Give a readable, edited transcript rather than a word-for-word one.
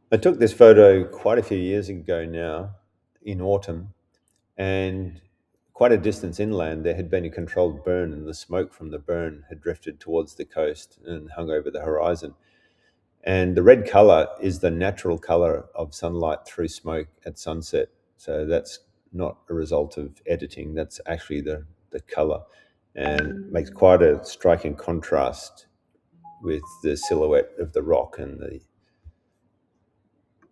I took this photo quite a few years ago now, in autumn, and quite a distance inland, there had been a controlled burn, and the smoke from the burn had drifted towards the coast and hung over the horizon. And the red color is the natural color of sunlight through smoke at sunset. So that's not a result of editing, that's actually the color, and makes quite a striking contrast with the silhouette of the rock and